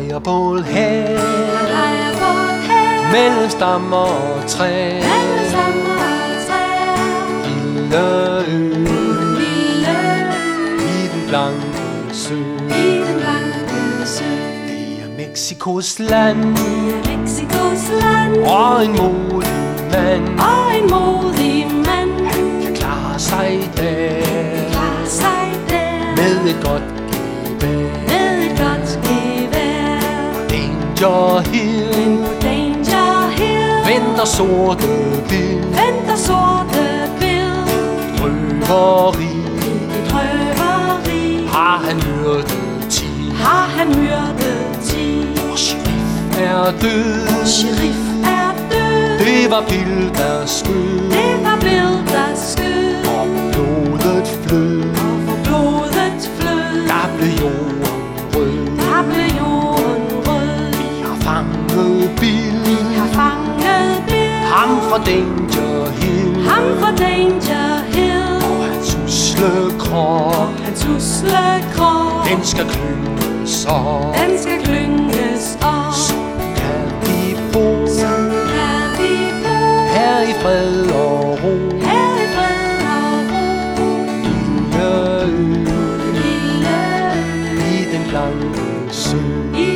lejrebål her, lejrebål her, mellem stammer og træer, mellem stammer og træer. lille ø, Lille i den blanke sø. i den blanke sø. Det er Mexikos land, Det er Mexikos land, og en modig mand og en modig mand kan klare sig der, klarer sig der med et godt gevær. med et godt gevær. Danger Hill På Danger Hill venter sorte bil, venter sorte bil. røveri Et røveri har han myrdet 10. har han myrdet 10. Og sheriff er død, Sheriff er død. det var Bill der skød, Det var Bill, der skød. og blodet flød, Og for blodet flød, der blev jorden rød. der blev jorden rød. Vi har fanget Bill, Har fanget Bill, ham fra Danger Hill, ham fra Danger Hill. og hans usle krop, Hans usle krop, den skal klynges op. den skal klynges op. Så kan vi bo Så kan vi bo her i fred og ro. her i fred og ro. Lille ø Lille i den blanke sø. i